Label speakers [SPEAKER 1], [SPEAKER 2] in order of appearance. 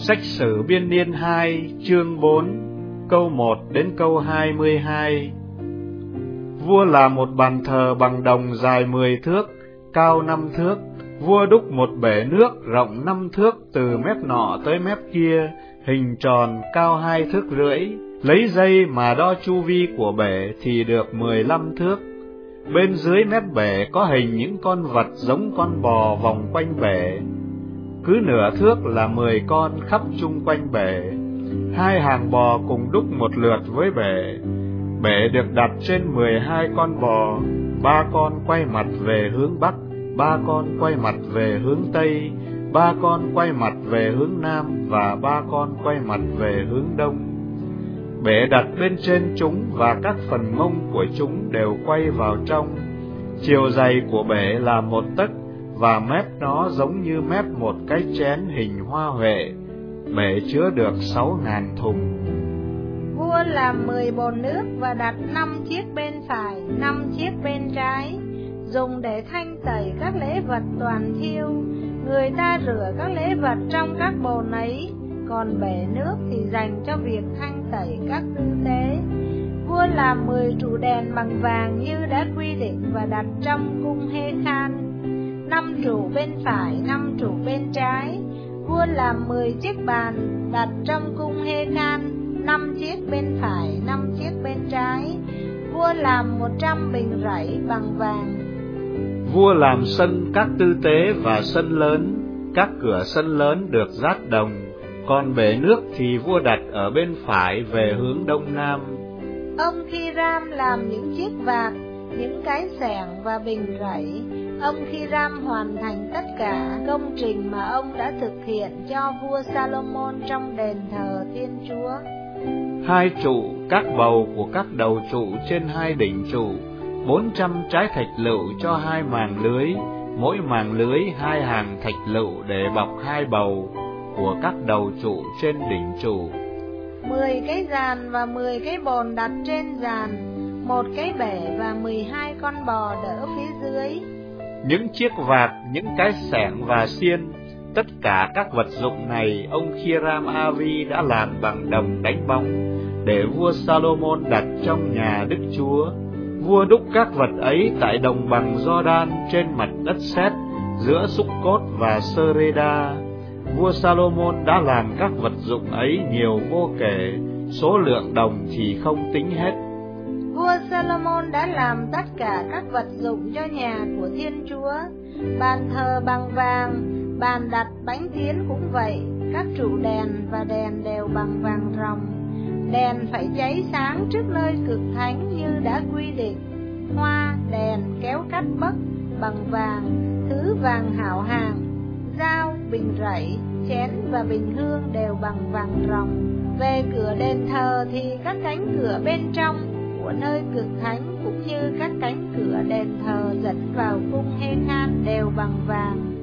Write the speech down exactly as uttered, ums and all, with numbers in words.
[SPEAKER 1] Sách Sử Biên Niên hai, chương bốn, câu một đến câu hai mươi hai. Vua làm một bàn thờ bằng đồng dài mười thước, cao năm thước. Vua đúc một bể nước rộng năm thước từ mép nọ tới mép kia, hình tròn, cao hai thước rưỡi. Lấy dây mà đo chu vi của bể thì được mười lăm thước. Bên dưới mép bể có hình những con vật giống con bò vòng quanh bể. Cứ nửa thước là mười con khắp chung quanh bể. Hai hàng bò cùng đúc một lượt với bể. Bể được đặt trên mười hai con bò, ba con quay mặt về hướng bắc, ba con quay mặt về hướng tây, ba con quay mặt về hướng nam và ba con quay mặt về hướng đông. Bể đặt bên trên chúng và các phần mông của chúng đều quay vào trong. Chiều dày của bể là một tấc và mép nó giống như mép một cái chén hình hoa huệ. Bể chứa được sáu ngàn thùng.
[SPEAKER 2] Vua làm mười bồn nước và đặt năm chiếc bên phải, năm chiếc bên trái, dùng để thanh tẩy các lễ vật toàn thiêu. Người ta rửa các lễ vật trong các bồn ấy, còn bể nước thì dành cho việc thanh tẩy các tư tế. Vua làm mười trụ đèn bằng vàng như đã quy định và đặt trong cung Hê Khan, năm trụ bên phải, năm trụ bên trái. Vua làm mười chiếc bàn đặt trong cung Hê Khan, năm chiếc bên phải, năm chiếc bên trái. Vua làm một trăm bình rẫy bằng vàng.
[SPEAKER 1] Vua làm sân các tư tế và sân lớn, các cửa sân lớn được dát đồng, còn bể nước thì vua đặt ở bên phải về hướng đông nam.
[SPEAKER 2] Ông Khiram làm những chiếc vạc, những cái xẻng và bình rẫy. Ông Khiram hoàn thành tất cả công trình mà ông đã thực hiện cho vua Salomon trong đền thờ Thiên Chúa.
[SPEAKER 1] Hai trụ, các bầu của các đầu trụ trên hai đỉnh trụ, bốn trăm trái thạch lựu cho hai màng lưới, mỗi màng lưới hai hàng thạch lựu để bọc hai bầu của các đầu trụ trên đỉnh trụ.
[SPEAKER 2] Mười cái giàn và mười cái bồn đặt trên giàn, một cái bể và mười hai con bò đỡ phía dưới.
[SPEAKER 1] Những chiếc vạc, những cái xẻng và xiên, tất cả các vật dụng này ông Khiram Avi đã làm bằng đồng đánh bóng, để vua Salomon đặt trong nhà Đức Chúa. Vua đúc các vật ấy tại đồng bằng Giođan trên mặt đất sét, giữa Sukkot và Sơ-rê-đa. Vua Salomon đã làm các vật dụng ấy nhiều vô kể, số lượng đồng thì không tính hết.
[SPEAKER 2] Vua Salomon đã làm tất cả các vật dụng cho nhà của Thiên Chúa. Bàn thờ bằng vàng, bàn đặt bánh tiến cũng vậy, các trụ đèn và đèn đều bằng vàng ròng. Đèn phải cháy sáng trước nơi cực thánh như đã quy định. Hoa, đèn, kéo cắt bất bằng vàng, thứ vàng hảo hàng. Dao, bình rẫy, chén và bình hương đều bằng vàng ròng. Về cửa đền thờ thì các cánh cửa bên trong của nơi cực thánh cũng như các cánh cửa đền thờ dẫn vào cung Hê Khan đều bằng vàng.